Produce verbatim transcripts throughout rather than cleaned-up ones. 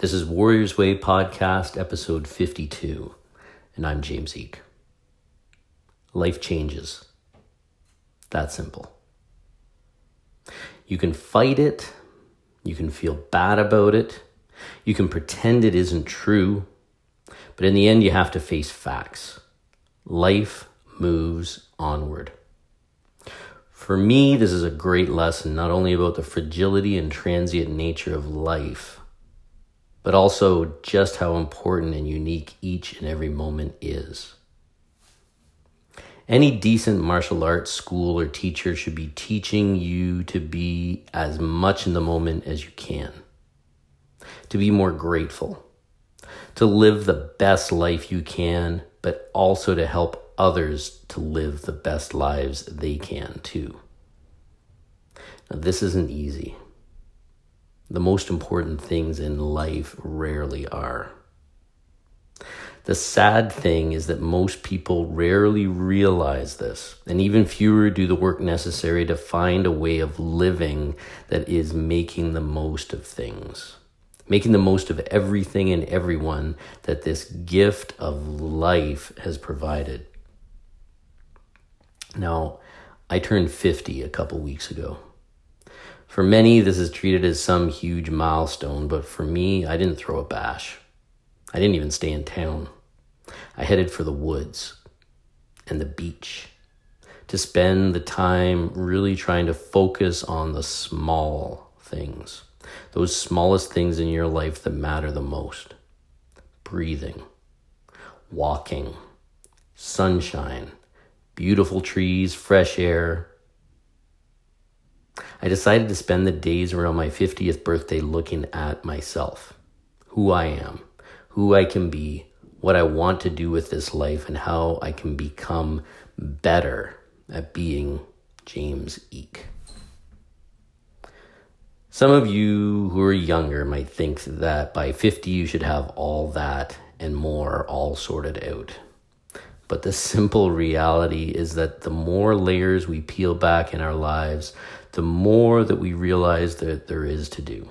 This is Warriors Way Podcast, episode fifty-two, and I'm James Eek. Life changes. That simple. You can fight it, you can feel bad about it, you can pretend it isn't true, but in the end you have to face facts. Life moves onward. For me, this is a great lesson, not only about the fragility and transient nature of life, but also just how important and unique each and every moment is. Any decent martial arts school or teacher should be teaching you to be as much in the moment as you can, to be more grateful, to live the best life you can, but also to help others to live the best lives they can too. Now, this isn't easy. The most important things in life rarely are. The sad thing is that most people rarely realize this, and even fewer do the work necessary to find a way of living that is making the most of things, making the most of everything and everyone that this gift of life has provided. Now, I turned fifty a couple weeks ago. For many, this is treated as some huge milestone, but for me, I didn't throw a bash. I didn't even stay in town. I headed for the woods and the beach to spend the time really trying to focus on the small things, those smallest things in your life that matter the most. Breathing, walking, sunshine, beautiful trees, fresh air. I decided to spend the days around my fiftieth birthday looking at myself, who I am, who I can be, what I want to do with this life, and how I can become better at being James Eek. Some of you who are younger might think that by fifty you should have all that and more all sorted out. But the simple reality is that the more layers we peel back in our lives, the more that we realize that there is to do.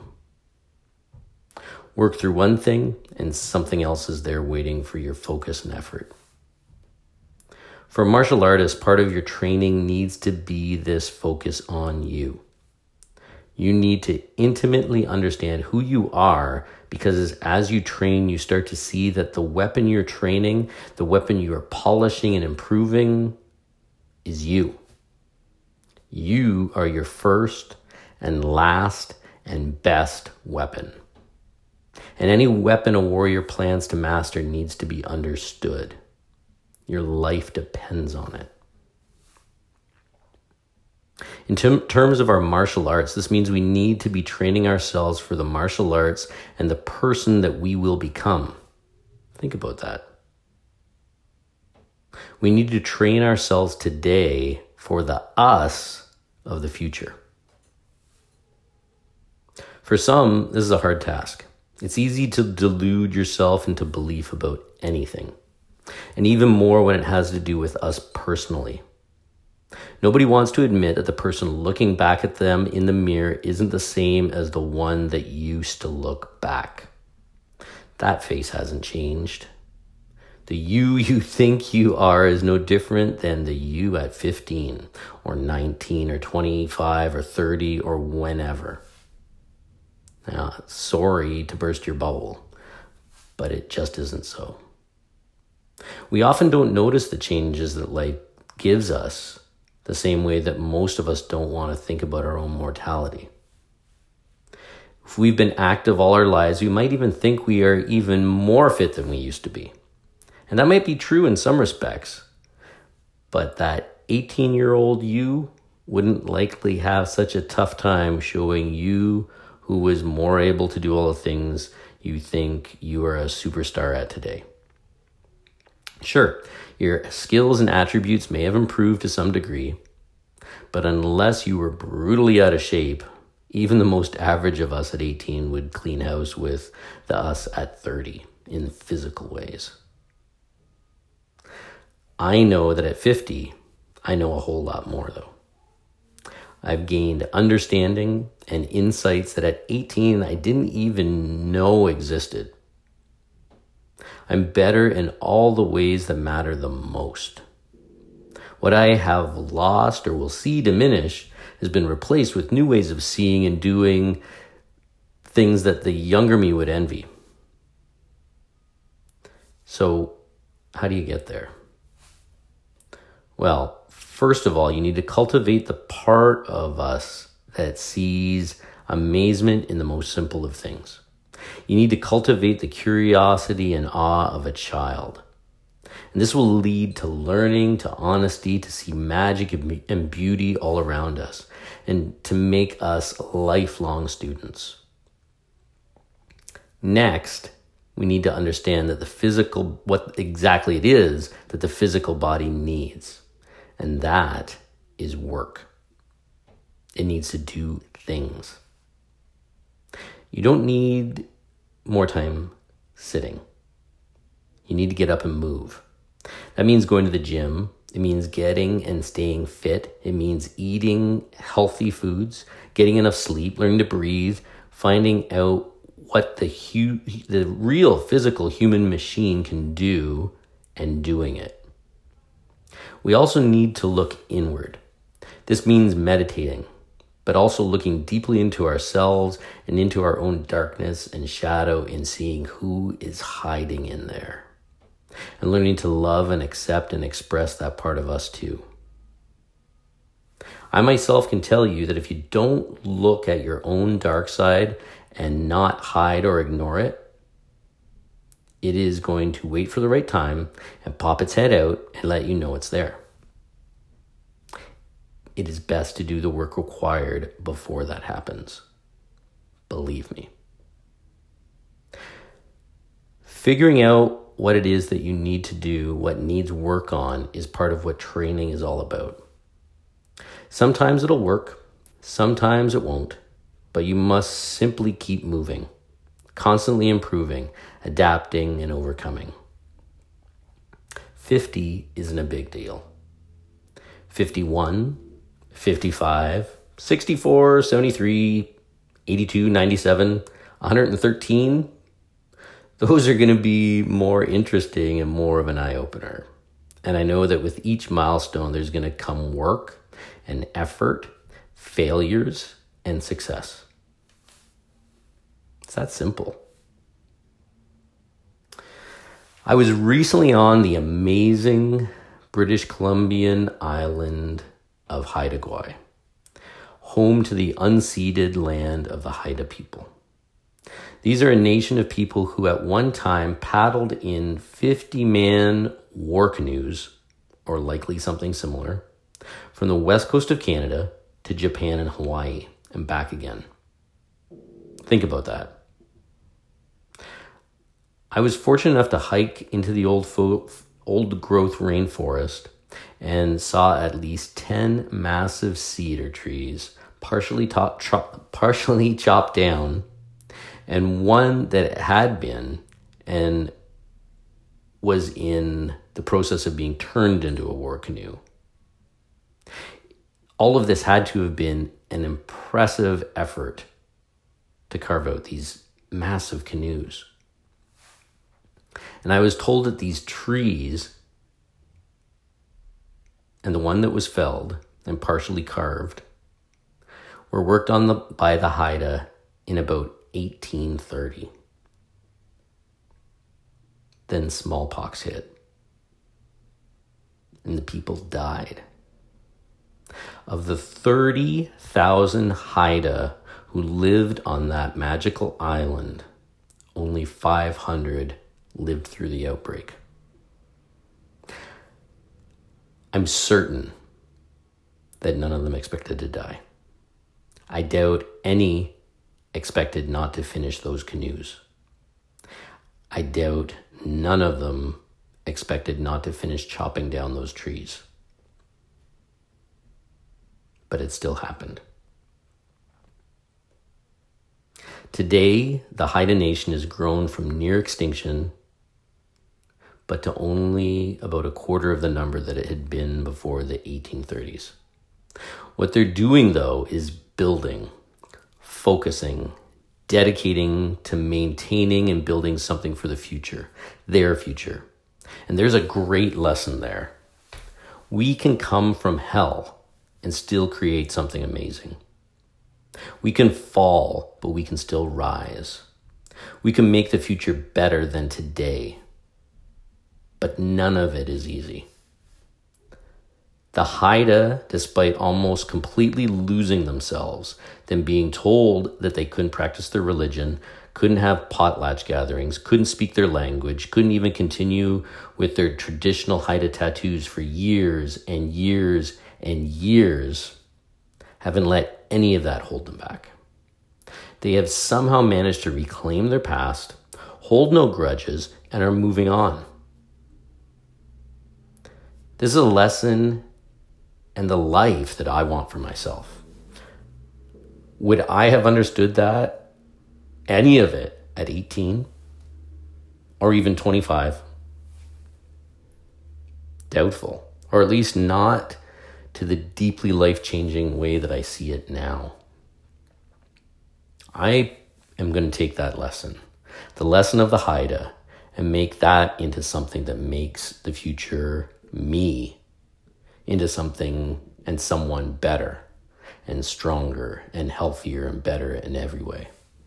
Work through one thing and something else is there waiting for your focus and effort. For a martial artist, part of your training needs to be this focus on you. You need to intimately understand who you are, because as you train, you start to see that the weapon you're training, the weapon you are polishing and improving is you. You are your first and last and best weapon. And any weapon a warrior plans to master needs to be understood. Your life depends on it. In t- terms of our martial arts, this means we need to be training ourselves for the martial arts and the person that we will become. Think about that. We need to train ourselves today for the us of the future. For some, this is a hard task. It's easy to delude yourself into belief about anything, and even more when it has to do with us personally. Nobody wants to admit that the person looking back at them in the mirror isn't the same as the one that used to look back. That face hasn't changed. The you you think you are is no different than the you at fifteen or nineteen or twenty-five or thirty or whenever. Now, sorry to burst your bubble, but it just isn't so. We often don't notice the changes that life gives us the same way that most of us don't want to think about our own mortality. If we've been active all our lives, we might even think we are even more fit than we used to be. And that might be true in some respects, but that eighteen-year-old you wouldn't likely have such a tough time showing you who was more able to do all the things you think you are a superstar at today. Sure, your skills and attributes may have improved to some degree, but unless you were brutally out of shape, even the most average of us at eighteen would clean house with the us at thirty in physical ways. I know that at fifty, I know a whole lot more though. I've gained understanding and insights that at eighteen I didn't even know existed. I'm better in all the ways that matter the most. What I have lost or will see diminish has been replaced with new ways of seeing and doing things that the younger me would envy. So, how do you get there? Well, first of all, you need to cultivate the part of us that sees amazement in the most simple of things. You need to cultivate the curiosity and awe of a child. And this will lead to learning, to honesty, to see magic and beauty all around us, and to make us lifelong students. Next, we need to understand that the physical, what exactly it is that the physical body needs. And that is work. It needs to do things. You don't need more time sitting. You need to get up and move. That means going to the gym. It means getting and staying fit. It means eating healthy foods, getting enough sleep, learning to breathe, finding out what the hu- the real physical human machine can do and doing it. We also need to look inward. This means meditating, but also looking deeply into ourselves and into our own darkness and shadow and seeing who is hiding in there. And learning to love and accept and express that part of us too. I myself can tell you that if you don't look at your own dark side and not hide or ignore it, it is going to wait for the right time and pop its head out and let you know it's there. It is best to do the work required before that happens. Believe me. Figuring out what it is that you need to do, what needs work on, is part of what training is all about. Sometimes it'll work, sometimes it won't, but you must simply keep moving, constantly improving, adapting, and overcoming. fifty isn't a big deal. fifty-one, fifty-five, sixty-four, seventy-three, eighty-two, ninety-seven, one hundred thirteen, those are going to be more interesting and more of an eye-opener. And I know that with each milestone, there's going to come work and effort, failures, and success. It's that simple. I was recently on the amazing British Columbian island of Haida Gwaii, home to the unceded land of the Haida people. These are a nation of people who at one time paddled in fifty-man war canoes, or likely something similar, from the west coast of Canada to Japan and Hawaii and back again. Think about that. I was fortunate enough to hike into the old fo- old growth rainforest and saw at least ten massive cedar trees, partially, top, chop, partially chopped down, and one that had been and was in the process of being turned into a war canoe. All of this had to have been an impressive effort to carve out these massive canoes. And I was told that these trees, and the one that was felled and partially carved, were worked on the, by the Haida in about eighteen thirty. Then smallpox hit, and the people died. Of the thirty thousand Haida who lived on that magical island, only five hundred lived through the outbreak. I'm certain that none of them expected to die. I doubt any expected not to finish those canoes. I doubt none of them expected not to finish chopping down those trees. But it still happened. Today, the Haida Nation has grown from near extinction, but to only about a quarter of the number that it had been before the eighteen thirties. What they're doing, though, is building, focusing, dedicating to maintaining and building something for the future, their future. And there's a great lesson there. We can come from hell and still create something amazing. We can fall, but we can still rise. We can make the future better than today. But none of it is easy. The Haida, despite almost completely losing themselves, then being told that they couldn't practice their religion, couldn't have potlatch gatherings, couldn't speak their language, couldn't even continue with their traditional Haida tattoos for years and years and years, haven't let any of that hold them back. They have somehow managed to reclaim their past, hold no grudges, and are moving on. This is a lesson and the life that I want for myself. Would I have understood that, any of it, at eighteen or even twenty-five? Doubtful, or at least not to the deeply life-changing way that I see it now. I am going to take that lesson, the lesson of the Haida, and make that into something that makes the future me into something and someone better and stronger and healthier and better in every way.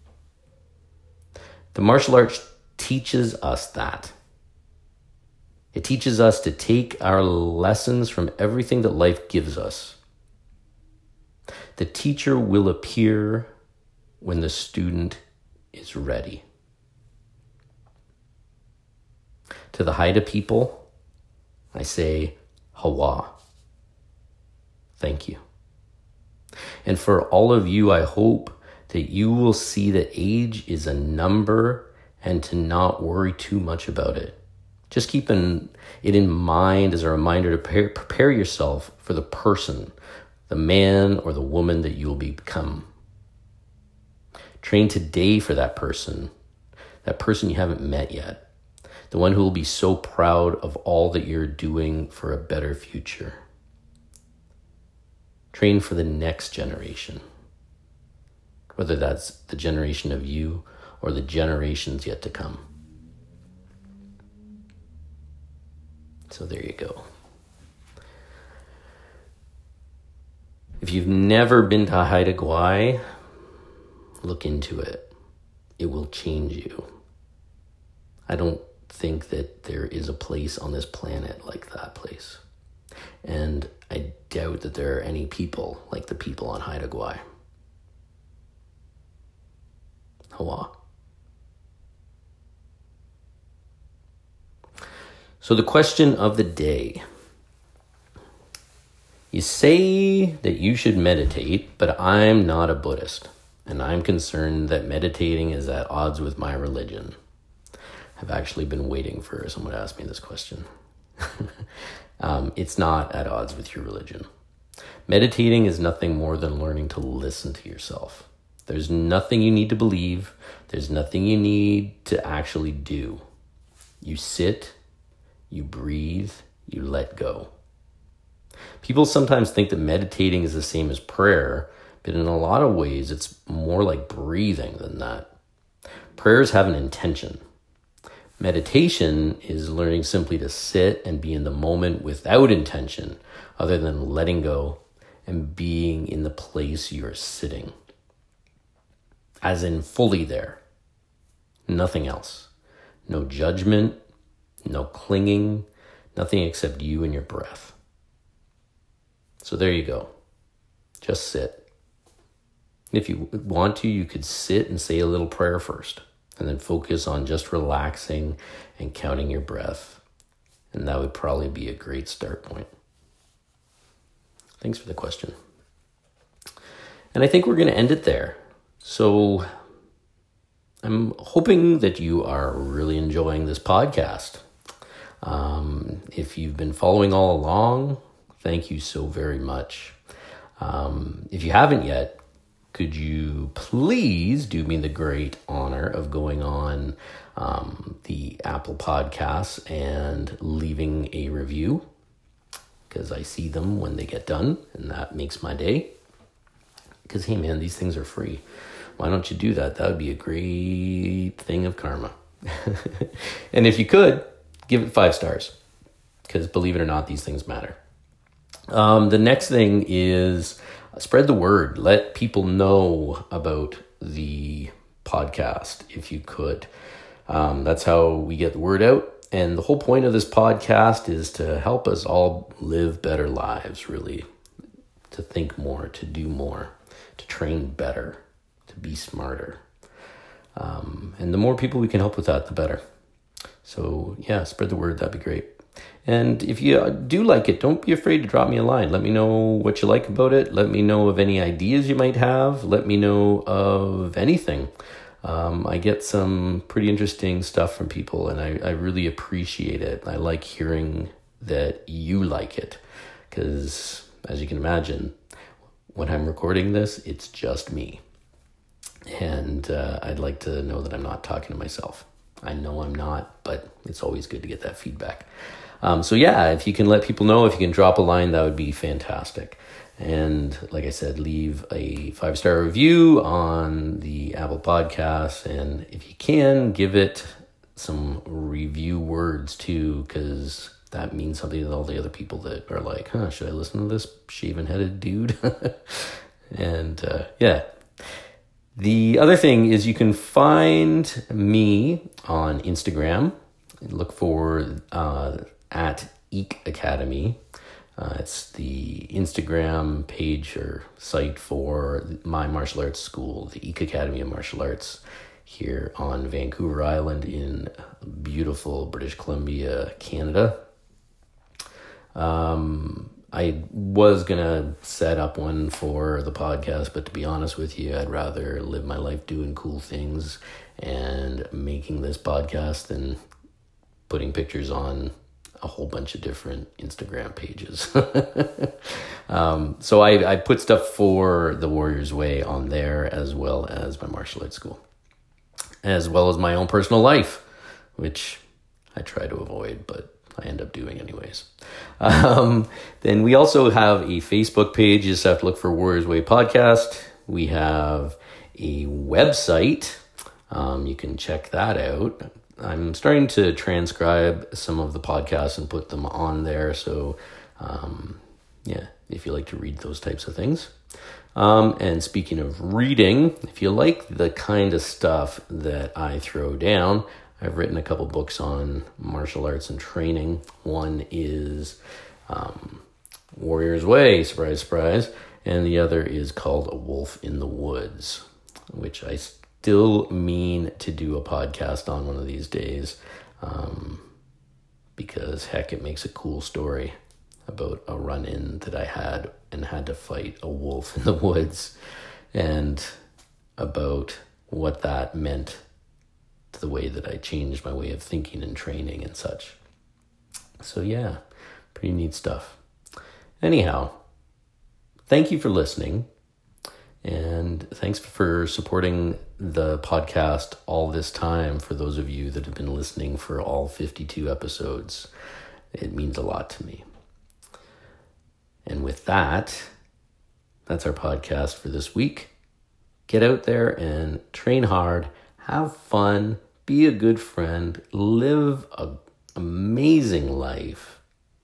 The martial arts teaches us that. It teaches us to take our lessons from everything that life gives us. The teacher will appear when the student is ready. To the Haida people, I say, Hawa. Thank you. And for all of you, I hope that you will see that age is a number and to not worry too much about it. Just keep in, it in mind as a reminder to prepare, prepare yourself for the person, the man or the woman that you will become. Train today for that person, that person you haven't met yet, the one who will be so proud of all that you're doing for a better future. Train for the next generation, whether that's the generation of you or the generations yet to come. So there you go. If you've never been to Haida Gwaii, look into it. It will change you. I don't think that there is a place on this planet like that place. And I doubt that there are any people like the people on Haida Gwaii. Hawa. So the question of the day. You say that you should meditate, but I'm not a Buddhist, and I'm concerned that meditating is at odds with my religion. I've actually been waiting for someone to ask me this question. um, it's not at odds with your religion. Meditating is nothing more than learning to listen to yourself. There's nothing you need to believe. There's nothing you need to actually do. You sit, you breathe, you let go. People sometimes think that meditating is the same as prayer, but in a lot of ways, it's more like breathing than that. Prayers have an intention. Meditation is learning simply to sit and be in the moment without intention, other than letting go and being in the place you're sitting. As in fully there. Nothing else. No judgment, no clinging, nothing except you and your breath. So there you go. Just sit. If you want to, you could sit and say a little prayer first, and then focus on just relaxing and counting your breath. And that would probably be a great start point. Thanks for the question. And I think we're going to end it there. So I'm hoping that you are really enjoying this podcast. Um, if you've been following all along, thank you so very much. Um, if you haven't yet, could you please do me the great honor of going on um, the Apple Podcasts and leaving a review? because I see them when they get done, and that makes my day. Because, hey, man, these things are free. Why don't you do that? That would be a great thing of karma. And if you could, give it five stars. Because believe it or not, these things matter. Um, the next thing is spread the word. Let people know about the podcast if you could. Um, that's how we get the word out. And the whole point of this podcast is to help us all live better lives, really. To think more, to do more, to train better, to be smarter. Um, and the more people we can help with that, the better. So yeah, spread the word. That'd be great. And if you do like it, don't be afraid to drop me a line. Let me know what you like about it. Let me know of any ideas you might have. Let me know of anything. Um, I get some pretty interesting stuff from people, and I, I really appreciate it. I like hearing that you like it, because as you can imagine, when I'm recording this, it's just me. And uh, I'd like to know that I'm not talking to myself. I know I'm not, but it's always good to get that feedback. Um, so yeah, if you can let people know, if you can drop a line, that would be fantastic. And like I said, leave a five-star review on the Apple Podcasts. And if you can, give it some review words too, because that means something to all the other people that are like, huh, should I listen to this shaven-headed dude? And uh, yeah. The other thing is you can find me on Instagram. Look for uh, at Eek Academy. Uh, it's the Instagram page or site for my martial arts school, the Eek Academy of Martial Arts, here on Vancouver Island in beautiful British Columbia, Canada. Um, I was going to set up one for the podcast, but to be honest with you, I'd rather live my life doing cool things and making this podcast than putting pictures on a whole bunch of different Instagram pages. um, so I, I put stuff for the Warriors Way on there, as well as my martial arts school, as well as my own personal life, which I try to avoid, but I end up doing anyways. Um, then we also have a Facebook page. You just have to look for Warriors Way Podcast. We have a website. Um, you can check that out. I'm starting to transcribe some of the podcasts and put them on there. So, um, yeah, if you like to read those types of things. Um, and speaking of reading, if you like the kind of stuff that I throw down, I've written a couple books on martial arts and training. One is um, Warriors Way, surprise, surprise. And the other is called A Wolf in the Woods, which I still mean to do a podcast on one of these days, um, because heck, it makes a cool story about a run-in that I had and had to fight a wolf in the woods, and about what that meant to the way that I changed my way of thinking and training and such. So yeah, pretty neat stuff. Anyhow, thank you for listening. And thanks for supporting the podcast all this time. For those of you that have been listening for all fifty-two episodes, it means a lot to me. And with that, that's our podcast for this week. Get out there and train hard, have fun, be a good friend, live an amazing life,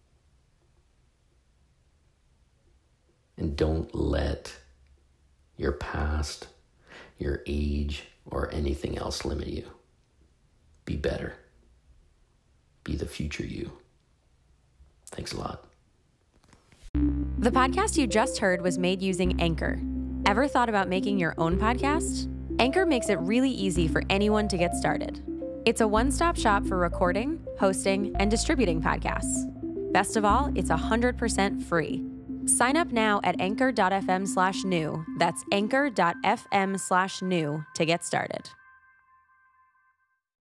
and don't let your past, your age, or anything else limit you. Be better. Be the future you. Thanks a lot. The podcast you just heard was made using Anchor. Ever thought about making your own podcast? Anchor makes it really easy for anyone to get started. It's a one-stop shop for recording, hosting, and distributing podcasts. Best of all, it's one hundred percent free. Sign up now at anchor.fm slash new. That's anchor.fm slash new to get started.